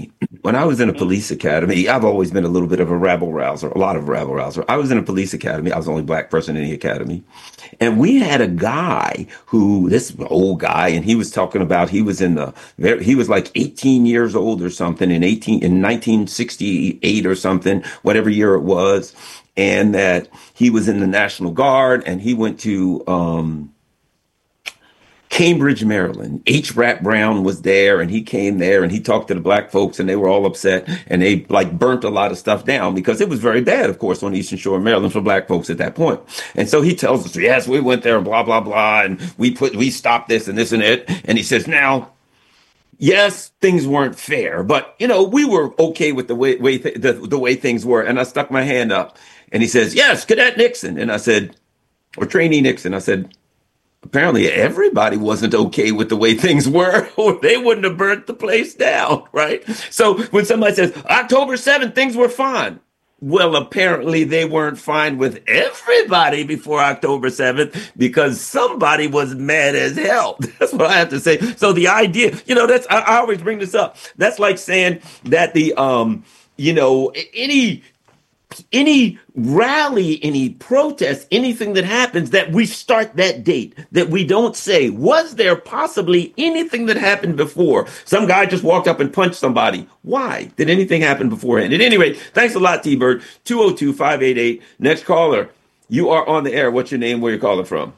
when I was in a police academy, I've always been a little bit of a rabble rouser, a lot of rabble rouser. I was in a police academy. I was the only black person in the academy. And we had a guy who, this old guy, and he was talking about, he was in the, he was like eighteen years old or something in eighteen, in nineteen sixty-eight or something, whatever year it was. And that he was in the National Guard and he went to, um, Cambridge, Maryland. H. Rap Brown was there and he came there and he talked to the black folks and they were all upset and they like burnt a lot of stuff down because it was very bad, of course, on the Eastern Shore of Maryland for black folks at that point. And so he tells us, yes, we went there and blah, blah, blah. And we put, we stopped this and this and it. And he says, now, yes, things weren't fair, but you know, we were okay with the way, way th- the, the way things were. And I stuck my hand up and he says, yes, Cadet Nixon. And I said, or Trainee Nixon. I said, apparently everybody wasn't okay with the way things were, or they wouldn't have burnt the place down, right? So when somebody says October seventh, things were fine. Well, apparently they weren't fine with everybody before October seventh because somebody was mad as hell. That's what I have to say. So the idea, you know, that's, I, I always bring this up. That's like saying that the, um, you know, any, any rally, any protest, anything that happens, that we start that date, that we don't say, was there possibly anything that happened before? Some guy just walked up and punched somebody. Why? Did anything happen beforehand? At any rate, thanks a lot, T-Bird. two oh two, five eight eight. Next caller. You are on the air. What's your name? Where you calling from?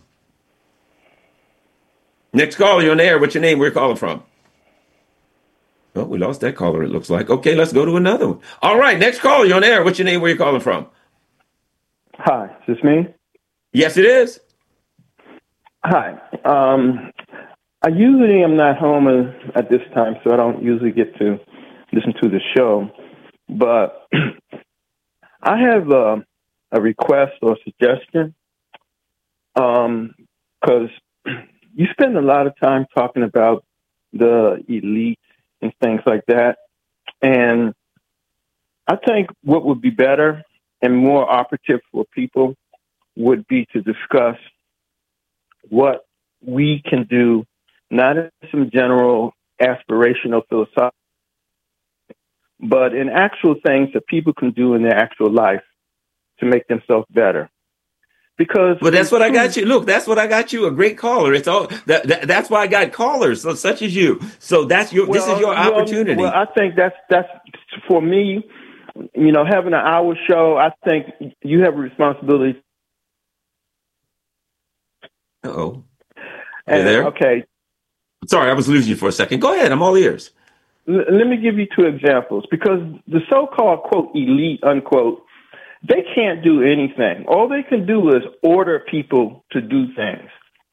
Next caller, you're on the air. What's your name? Where you calling from? Oh, we lost that caller, it looks like. Okay, let's go to another one. All right, next caller, you're on air. What's your name? Where you calling from? Hi, is this me? Yes, it is. Hi. Um, I usually am not home at this time, so I don't usually get to listen to the show. But I have a, a request or suggestion because um, you spend a lot of time talking about the elite and things like that. And I think what would be better and more operative for people would be to discuss what we can do, not in some general aspirational philosophy, but in actual things that people can do in their actual life to make themselves better. Because well, that's what I got you. Look, that's what I got you. A great caller. It's all that, that that's why I got callers, so such as you. So that's your. Well, this is your well, opportunity. Well, I think that's that's for me. You know, having an hour show, I think you have a responsibility. Uh-oh. And, there? Okay. Sorry, I was losing you for a second. Go ahead. I'm all ears. L- let me give you two examples because the so-called quote elite unquote. They can't do anything. All they can do is order people to do things.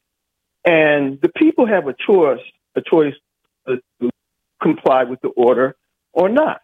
And the people have a choice, a choice to comply with the order or not.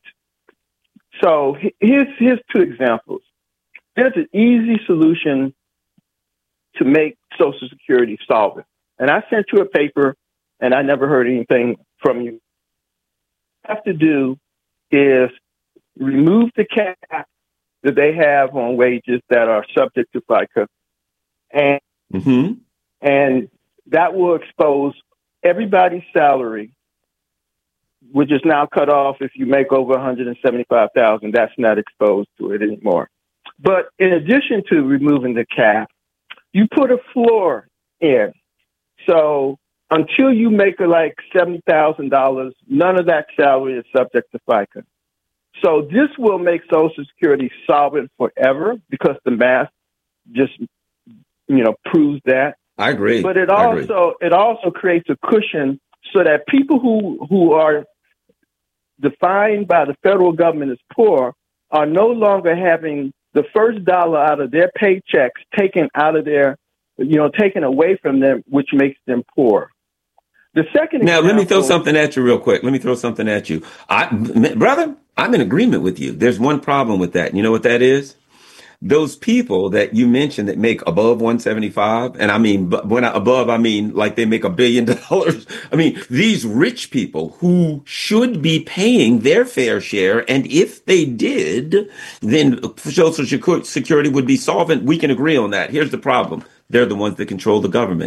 So here's, here's two examples. There's an easy solution to make Social Security solvent. And I sent you a paper and I never heard anything from you. What you have to do is remove the cap that they have on wages that are subject to FICA. And, mm-hmm. and that will expose everybody's salary, which is now cut off if you make over one hundred seventy-five thousand dollars. That's not exposed to it anymore. But in addition to removing the cap, you put a floor in. So until you make like seventy thousand dollars, none of that salary is subject to FICA. So this will make Social Security solvent forever because the math just, you know, proves that. I agree. But it I also agree. it also creates a cushion so that people who, who are defined by the federal government as poor are no longer having the first dollar out of their paychecks taken out of their, you know, taken away from them, which makes them poor. The second now, example, let me throw something at you real quick. Let me throw something at you. I, brother, I'm in agreement with you. There's one problem with that. You know what that is? Those people that you mentioned that make above one seventy-five, and I mean, when I, above, I mean like they make a billion dollars. I mean, these rich people who should be paying their fair share, and if they did, then Social Security would be solvent. We can agree on that. Here's the problem. They're the ones that control the government.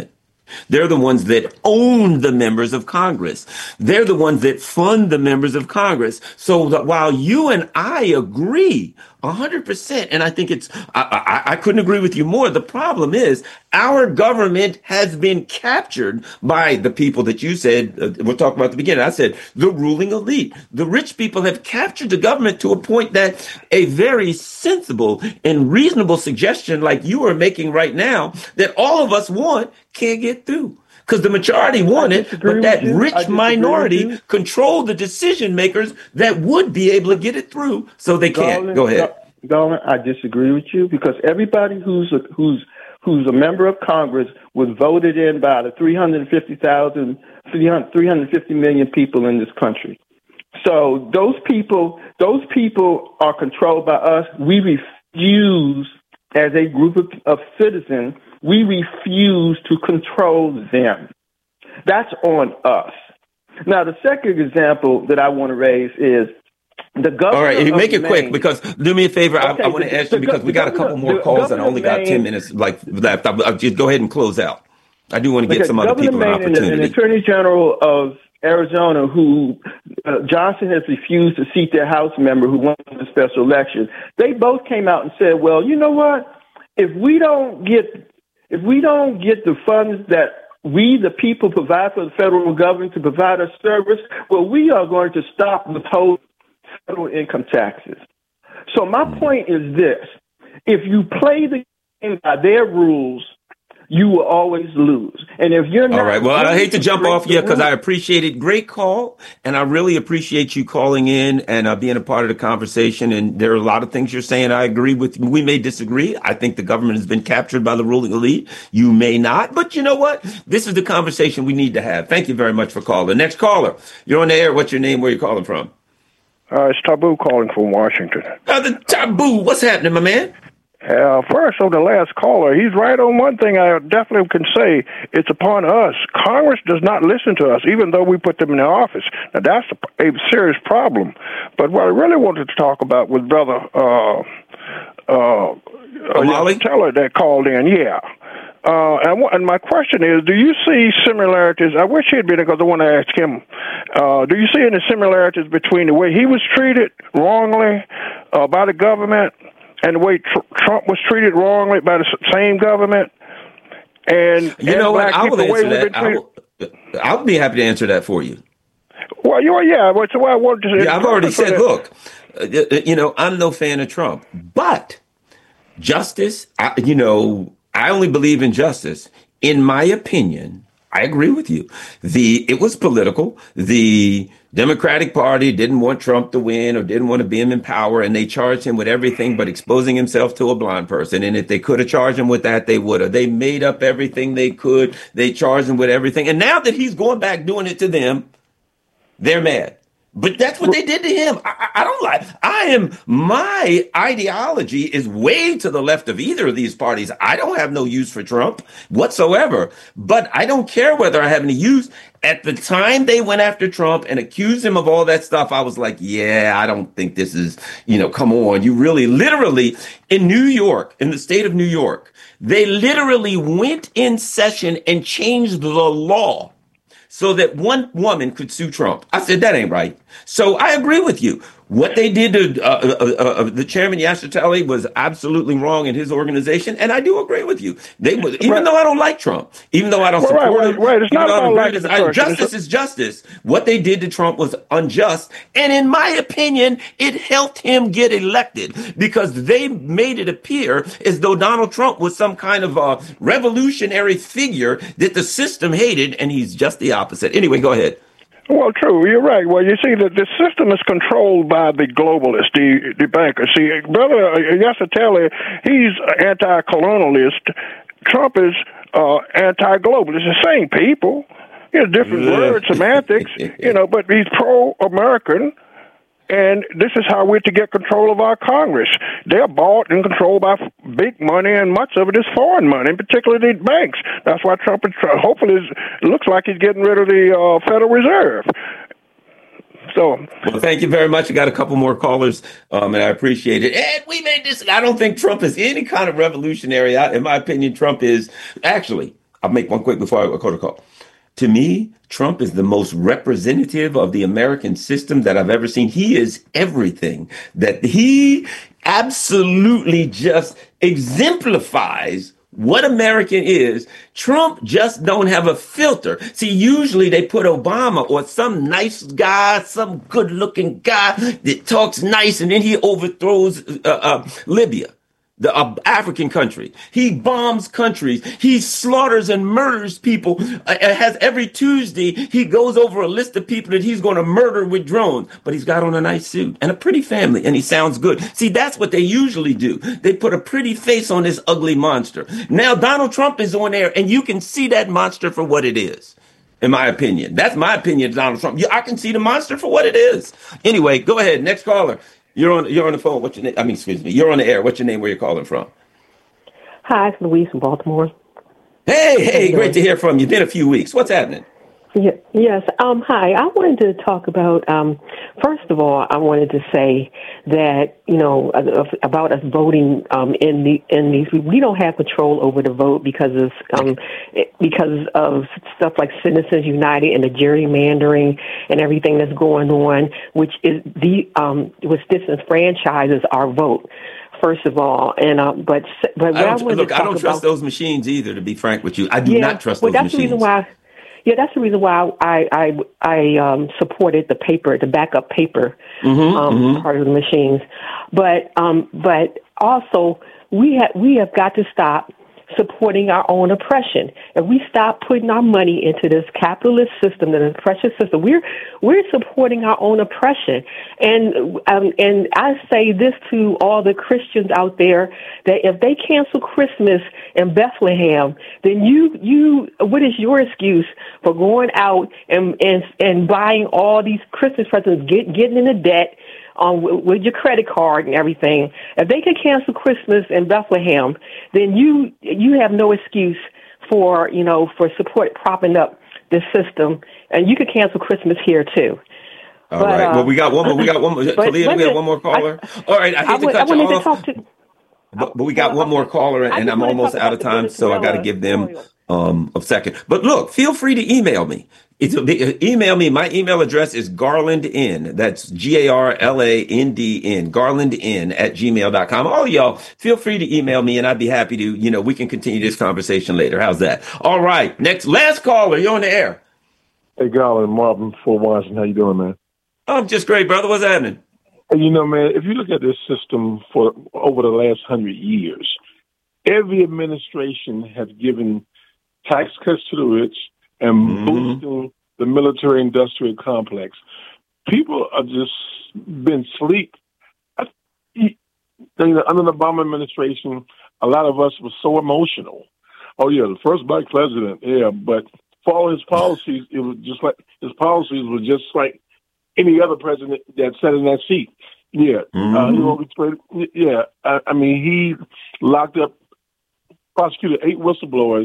They're the ones that own the members of Congress. They're the ones that fund the members of Congress. So that while you and I agree one hundred percent, and I think it's, I, I, I couldn't agree with you more. The problem is our government has been captured by the people that you said, uh, we're talking about at the beginning. I said the ruling elite. The rich people have captured the government to a point that a very sensible and reasonable suggestion like you are making right now that all of us want can't get through. Because the majority want it, but that rich minority control the decision makers that would be able to get it through, so they can't. Garland, Go ahead. Garland, I disagree with you because everybody who's a, who's who's a member of Congress was voted in by the three hundred fifty thousand, three hundred fifty million people in this country. So those people, those people are controlled by us. We refuse, as a group of, of citizens, we refuse to control them. That's on us. Now, the second example that I want to raise is the governor. All right, you make it Maine, quick because do me a favor. Okay, I, I want to ask you because we got a couple more calls and I only got ten minutes like left. I'll, I'll just go ahead and close out. I do want to get some other people an opportunity. And the Attorney General of Arizona, who uh, Johnson has refused to seat their House member who won the special election, they both came out and said, "Well, you know what? If we don't get If we don't get the funds that we, the people, provide for the federal government to provide us service, well, we are going to stop withholding federal income taxes." So my point is this. If you play the game by their rules, you will always lose. And if you're not... All right. Well, I hate to jump off you because I appreciate it. Great call. And I really appreciate you calling in and uh, being a part of the conversation. And there are a lot of things you're saying I agree with. We may disagree. I think the government has been captured by the ruling elite. You may not. But you know what? This is the conversation we need to have. Thank you very much for calling. Next caller. You're on the air. What's your name? Where are you calling from? Uh, it's Taboo calling from Washington. Uh, the Taboo. What's happening, my man? Uh, first, on the last caller, he's right on one thing I definitely can say. It's upon us. Congress does not listen to us, even though we put them in the office. Now, that's a, a serious problem. But what I really wanted to talk about was Brother uh, uh, O'Malley? Teller that called in, yeah. Uh, and, and my question is, do you see similarities? I wish he'd been there because I want to ask him. Uh, do you see any similarities between the way he was treated wrongly uh, by the government and the way tr- Trump was treated wrongly by the same government? And you know what? I will answer that. I will, I'll be happy to answer that for you. Well, you are, yeah. That's why I wanted to say. Yeah, I've already said, that. look, uh, you know, I'm no fan of Trump, but justice, I, you know, I only believe in justice. In my opinion, I agree with you. The it was political. The Democratic Party didn't want Trump to win or didn't want to be him in power, and they charged him with everything but exposing himself to a blind person. And if they could have charged him with that, they would have. They made up everything they could. They charged him with everything. And now that he's going back doing it to them, they're mad. But that's what they did to him. I, I don't like, I am, my ideology is way to the left of either of these parties. I don't have no use for Trump whatsoever, but I don't care whether I have any use. At the time they went after Trump and accused him of all that stuff, I was like, yeah, I don't think this is, you know, come on. You really, literally, in New York, in the state of New York, they literally went in session and changed the law so that one woman could sue Trump. I said, that ain't right. So I agree with you. What they did to uh, uh, uh, the chairman, Yashar Talley, was absolutely wrong in his organization. And I do agree with you. They was, even right. though I don't like Trump, even though I don't well, support right, him, right. It's not about liking the person. Justice is justice. What they did to Trump was unjust. And in my opinion, it helped him get elected because they made it appear as though Donald Trump was some kind of a revolutionary figure that the system hated. And he's just the opposite. Anyway, go ahead. Well, true. You're right. Well, you see, the, the system is controlled by the globalists, the, the bankers. See, Brother Yashar Talley, he's anti-colonialist. Trump is uh, anti-globalist. It's the same people. He has different words, semantics, you know, but he's pro-American. And this is how we're to get control of our Congress. They're bought and controlled by big money, and much of it is foreign money, particularly the banks. That's why Trump, is, hopefully, is, it looks like he's getting rid of the uh, Federal Reserve. So, well, thank you very much. I got a couple more callers, um, and I appreciate it. And we made this. I don't think Trump is any kind of revolutionary. I, in my opinion, Trump is actually. I'll make one quick before I go to call. To me, Trump is the most representative of the American system that I've ever seen. He is everything that he absolutely just exemplifies what American is. Trump just don't have a filter. See, usually they put Obama or some nice guy, some good looking guy that talks nice, and then he overthrows uh, uh, Libya. The uh, African country. He bombs countries. He slaughters and murders people. Uh, has every Tuesday, he goes over a list of people that he's going to murder with drones. But he's got on a nice suit and a pretty family, and he sounds good. See, that's what they usually do. They put a pretty face on this ugly monster. Now, Donald Trump is on there, and you can see that monster for what it is. In my opinion. That's my opinion, Donald Trump. I can see the monster for what it is. Anyway, go ahead. Next caller. You're on. You're on the phone. What's your name? I mean, excuse me. You're on the air. What's your name? Where you're calling from? Hi, it's Louise from Baltimore. Hey, hey, great to hear from you. Been a few weeks. What's happening? Yeah, yes. Um. Hi. I wanted to talk about. Um. First of all, I wanted to say that you know about us voting. Um. In the in these, we don't have control over the vote because of um because of stuff like Citizens United and the gerrymandering and everything that's going on, which is the um which disenfranchises our vote. First of all, and uh, but but I what don't, I look, I don't about, trust those machines either. To be frank with you, I do yeah, not trust well, those that's machines. The reason why. Yeah, that's the reason why I I I um, supported the paper, the backup paper mm-hmm, um, mm-hmm. part of the machines. But um, but also we have we have got to stop supporting our own oppression. If we stop putting our money into this capitalist system, the oppression system, we're we're supporting our own oppression. And um, and I say this to all the Christians out there, that if they cancel Christmas in Bethlehem, then you you what is your excuse for going out and and, and buying all these Christmas presents, get, getting into debt Um, with your credit card and everything? If they can cancel Christmas in Bethlehem, then you you have no excuse for you know for support propping up this system, and you could cancel Christmas here too. All but, right. Uh, well, we got one more. We got one more. Talia, we have one more caller. I, All right. I hate I would, to cut I you off. To talk to, but, but we got well, one more caller, and I'm almost out of time, so I got to give them um, a second. But look, feel free to email me. It's, email me. My email address is garlandn. That's G A R L A N D N, garlandn at gmail dot com. All y'all, feel free to email me, and I'd be happy to, you know, we can continue this conversation later. How's that? All right. Next, last caller. You're on the air. Hey, Garland, Marvin, Fort Washington. How you doing, man? I'm just great, brother. What's happening? You know, man, if you look at this system for over the last hundred years, every administration has given tax cuts to the rich and mm-hmm. boosting the military-industrial complex. People are just been asleep. You know, under the Obama administration, a lot of us were so emotional. Oh yeah, the first black president, yeah, but for all his policies, it was just like his policies were just like any other president that sat in that seat. Yeah, mm-hmm. uh, you know, yeah. I, I mean, he locked up, prosecuted eight whistleblowers.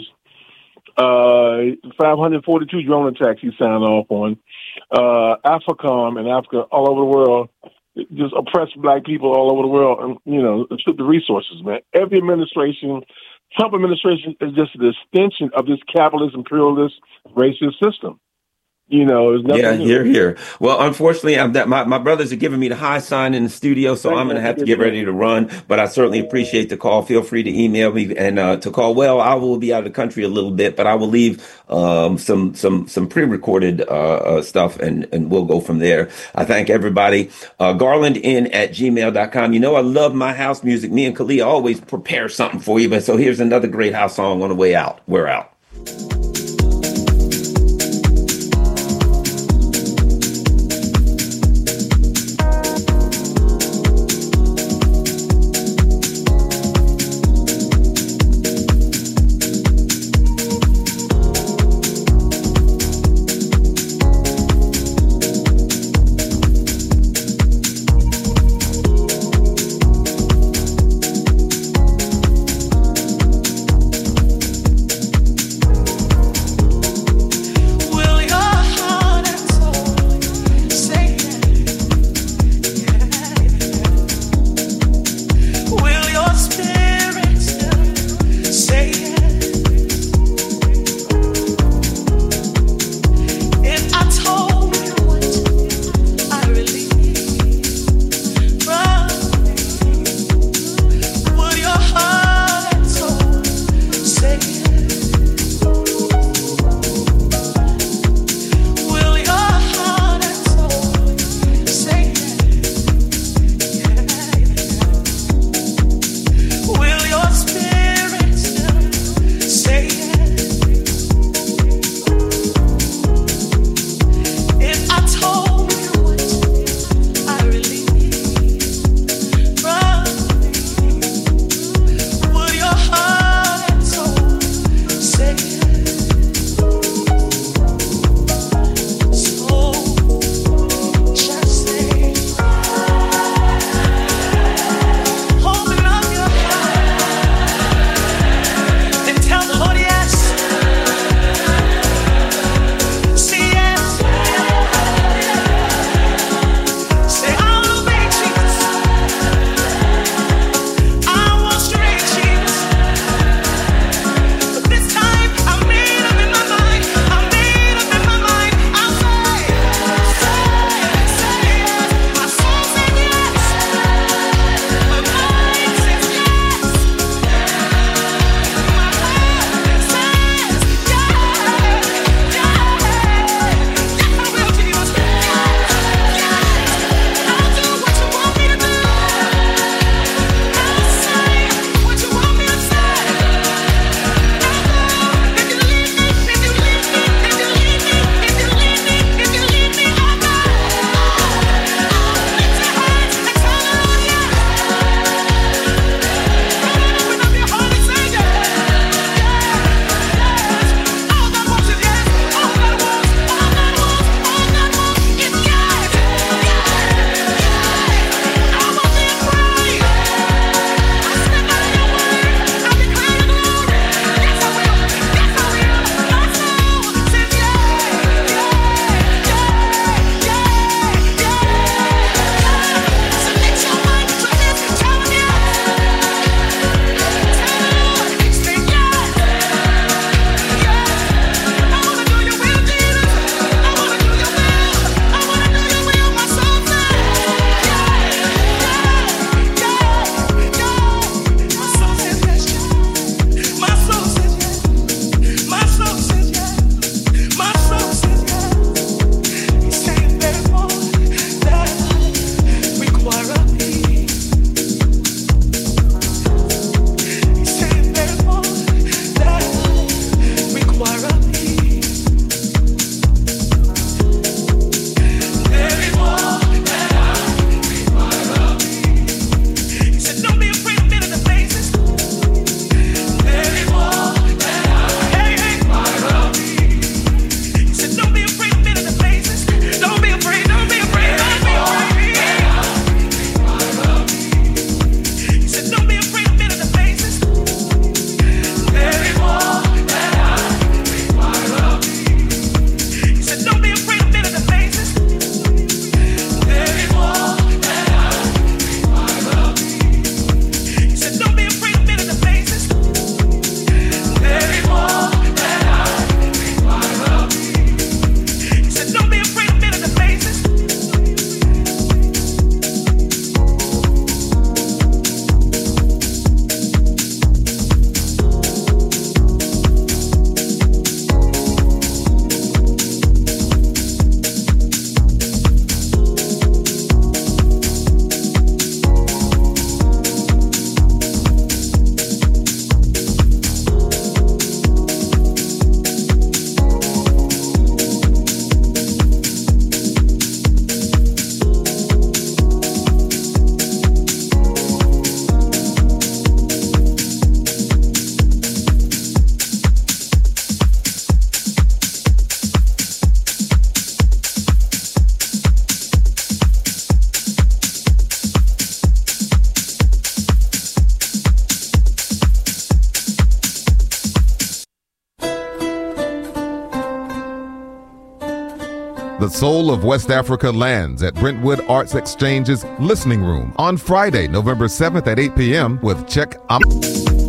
Uh, five hundred forty-two drone attacks he signed off on. Uh, AFRICOM and Africa all over the world just oppressed black people all over the world, and you know, took the resources, man. Every administration, Trump administration is just an extension of this capitalist, imperialist, racist system. You know, yeah, here, here. Well, unfortunately, I'm that my, my brothers are giving me the high sign in the studio, so I'm going to have to get ready to run. But I certainly appreciate the call. Feel free to email me and uh, to call. Well, I will be out of the country a little bit, but I will leave um, some some some pre-recorded uh, uh, stuff, and and we'll go from there. I thank everybody. Uh, garlandn at gmail dot com. You know, I love my house music. Me and Kalia always prepare something for you. But so here's another great house song on the way out. We're out. Soul of West Africa lands at Brentwood Arts Exchange's Listening Room on Friday, November seventh at eight p.m. with Check Am-